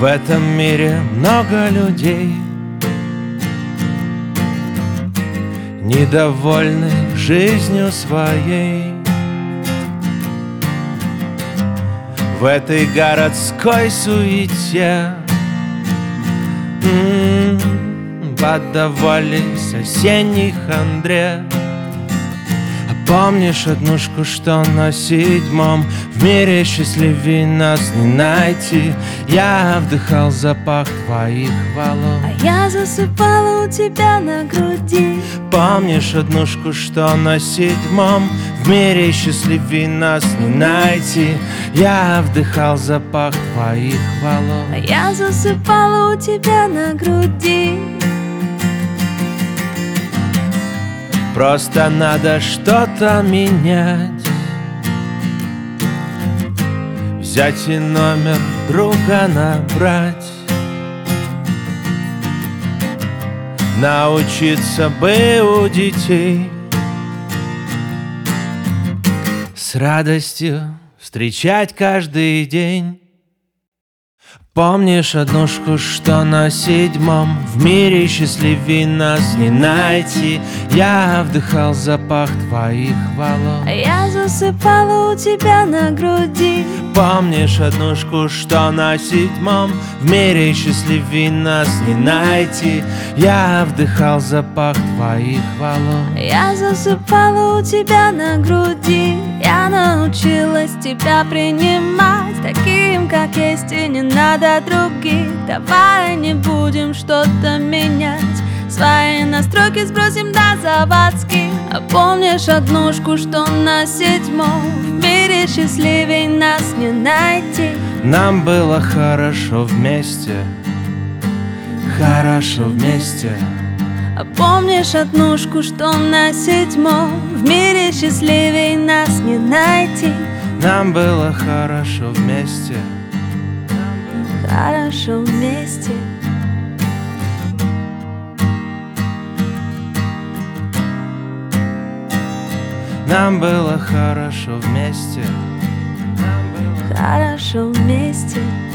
В этом мире много людей, недовольны жизнью своей. В этой городской суете поддавались осенней хандре. А помнишь однушку, что на 7-м? В мире счастливей нас не найти. Я вдыхал запах твоих волос, а я засыпала у тебя на груди. Помнишь однушку, что на 7-м? В мире счастливей нас не найти. Я вдыхал запах твоих волос, а я засыпала у тебя на груди. Просто надо что-то менять, взять и номер друга набрать, научиться бы у детей с радостью встречать каждый день. Помнишь однушку, что на 7-м? В мире счастливей нас не найти. Я вдыхал запах твоих волос, а я засыпала у тебя на груди. Помнишь однушку, что на 7-м? В мире счастливей нас не найти. Я вдыхал запах твоих волос, а я засыпала у тебя на груди. Я научилась тебя принимать таким, как есть, и не надо других. Давай не будем что-то менять, свои настройки сбросим до заводских. А помнишь однушку, что на 7-м? В мире счастливей нас не найти. Нам было хорошо вместе, хорошо вместе. А помнишь однушку, что на 7-м? В мире счастливей нас не найти. Нам было хорошо вместе, хорошо вместе. нам было хорошо вместе, Хорошо вместе.